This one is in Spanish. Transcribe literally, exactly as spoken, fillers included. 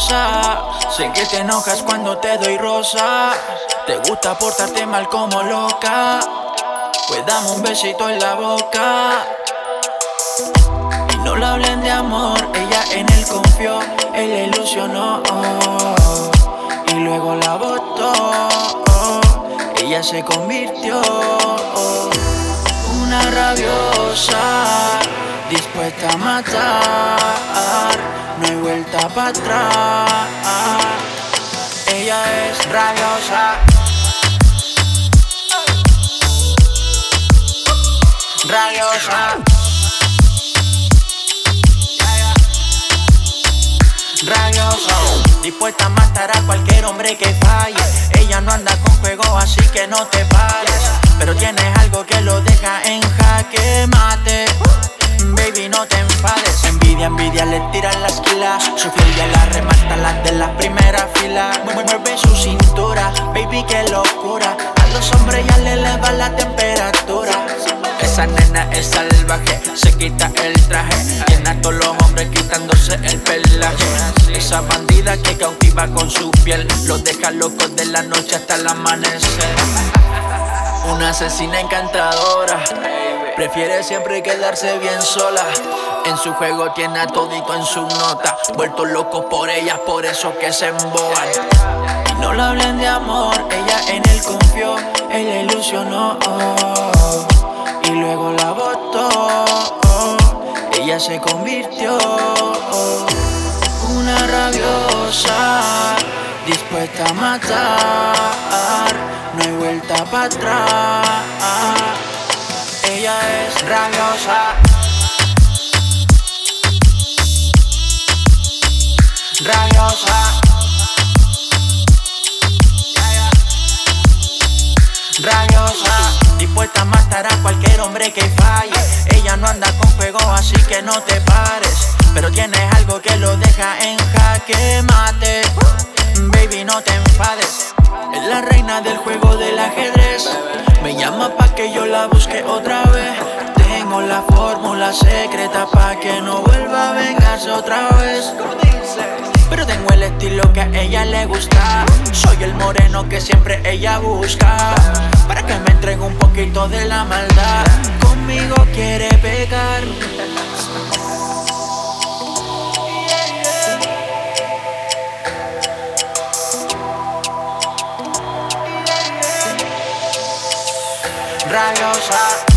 rabiosa. Sé que te enojas cuando te doy rosa. Te gusta portarte mal como loca. Pues dame un besito en la boca. Y no le hablen de amor, ella en él confió, él la ilusionó, oh, y luego la botó, oh, ella se convirtió, oh, una rabiosa, dispuesta a matar, no hay vuelta para atrás. Ella es rabiosa, rabiosa, rabiosa, dispuesta a matar a cualquier hombre que falle. Ella no anda con juego, así que no te pares. Pero tienes algo que lo deja en jaque mate. Baby, no te enfades. Envidia, envidia, le tiran las kilas. Su piel ya la remata, las de la primera fila. Mueve su cintura, baby, qué locura. A los hombres ya le eleva la temperatura. Esa nena es salvaje, se quita el traje. Llena a todos los hombres quitándose el pelaje. Esa bandida que cautiva con su piel. Los deja locos de la noche hasta el amanecer. Una asesina encantadora, prefiere siempre quedarse bien sola. En su juego tiene a todito en su nota. Vuelto loco por ella, por eso que se emboban. Y no le hablen de amor, ella en él confió, él la ilusionó, oh, y luego la botó, oh, ella se convirtió, oh, una rabiosa, dispuesta a matar, no hay vuelta para atrás. Ella es rabiosa, rabiosa, rabiosa, dispuesta a matar a cualquier hombre que falle. Ella no anda con fuego, así que no te pares. Pero tienes algo que lo deja en jaque mate. Baby, no te enfades. Es la reina del juego del ajedrez. Me llama pa' que yo la busque otra vez. Tengo la fórmula secreta pa' que no vuelva a vengarse otra vez. Pero tengo el estilo que a ella le gusta. Soy el moreno que siempre ella busca. Para que me entregue un poquito de la maldad. Conmigo quiere pegar. Rabiosa.